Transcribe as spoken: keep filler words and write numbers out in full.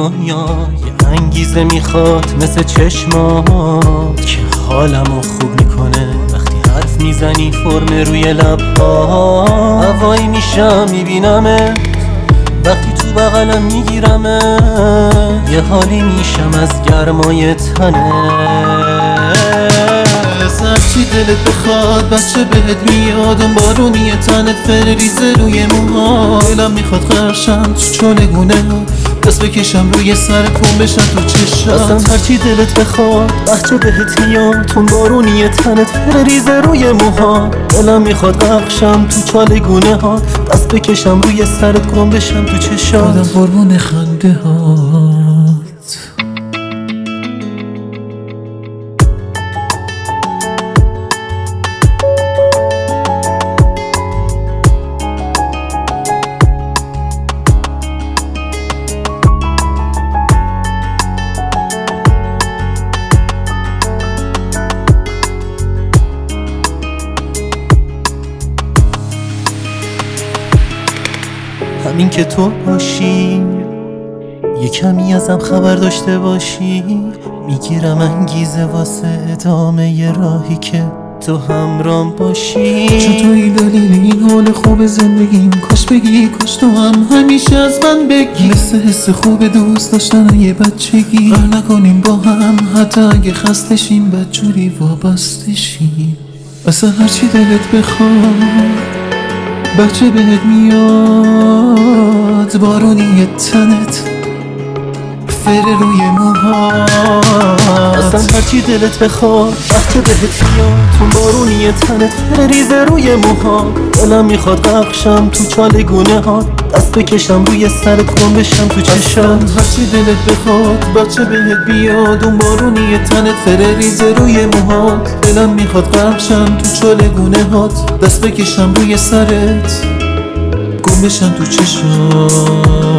دنیا یه انگیزه میخواد مثل چشمات که حالمو خوب میکنه. وقتی حرف میزنی فرم روی لبها هوایی میشم میبینمه، وقتی تو بغلم میگیرمه یه حالی میشم از گرمای تنه. هرچی دلت بخواد بچه بهت میاد، اون بارونی تنت فر ریزه روی موها. دلم میخواد غرقشم تو چالگونه ها، دست بکشم روی سر کن بشم تو چشم. اصلا هرچی دلت بخواد بچه بهت میاد، اون بارونی تنت فر ریزه روی موها. دلم میخواد غرقشم تو چالگونه ها، دست بکشم روی سرت کن بشم تو چشم. آدم قربون خنده هات. همین که تو باشی یه کمی ازم خبر داشته باشی، میگیرم انگیزه واسه ادامه ی راهی که تو همرام باشی. چون توی دلیل این حال خوب زندگیم، کاش بگی کاش تو هم همیشه از من بگی. مثل حس خوب دوست داشتن یه بچگی، قهر نکنیم با هم حتی اگه خسته شیم، بدجوری وابسته شیم. اصلا هرچی دلت بخواد بچه بهت میاد، بارونی تنت فر روی موهات. اصلا هرچی دلت بخواد بچه بهت میاد، اون بارونی تنت فر ریزه روی موها. دلم میخواد غرقشم تو چالگونه ها، دست بکشم روی سرت کن بشم تو چشم. هرچی دلت بخواد بچه بهت بیاد، اون بارونی تنت فر ریزه روی موهات. دلم میخواد غرقشم تو چالگونه هات، دست بکشم روی سرت گم بشم تو چشم.